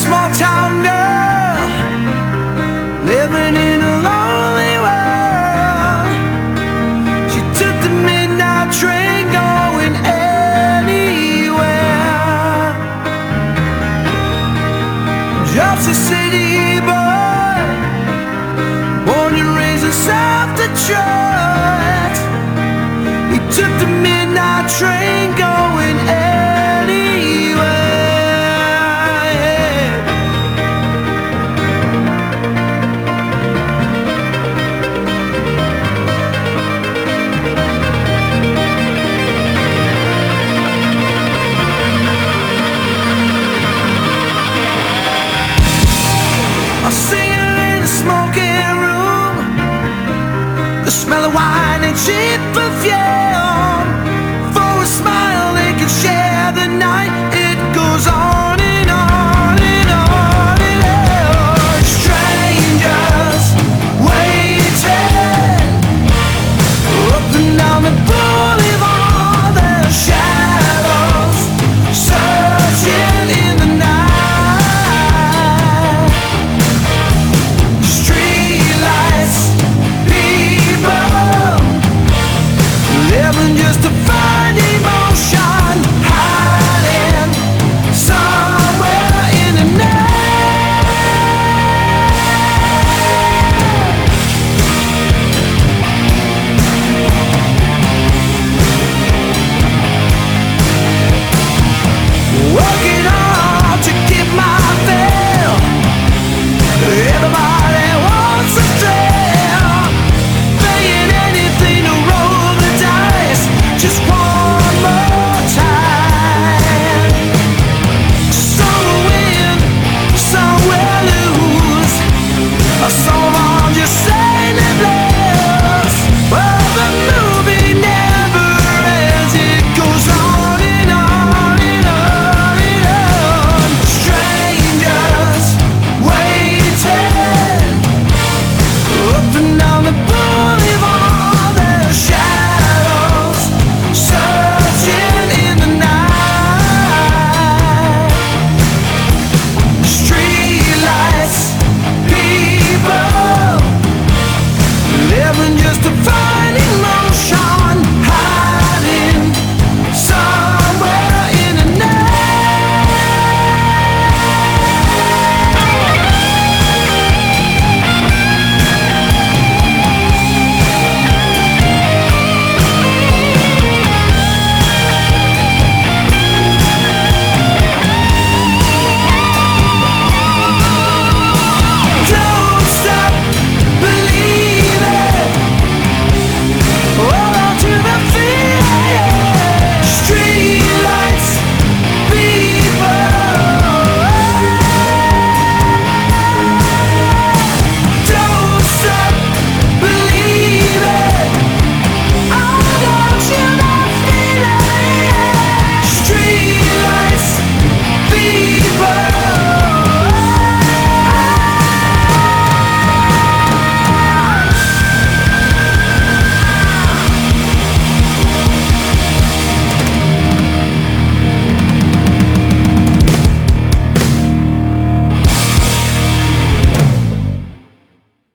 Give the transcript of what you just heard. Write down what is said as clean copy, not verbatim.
small town girl living in a lonely world. She took the midnight train going anywhere. Just a city boy, born and raised in South Detroit. He took the midnight train going anywhere. I'm singing in the smoking room, the smell of wine and cheap food.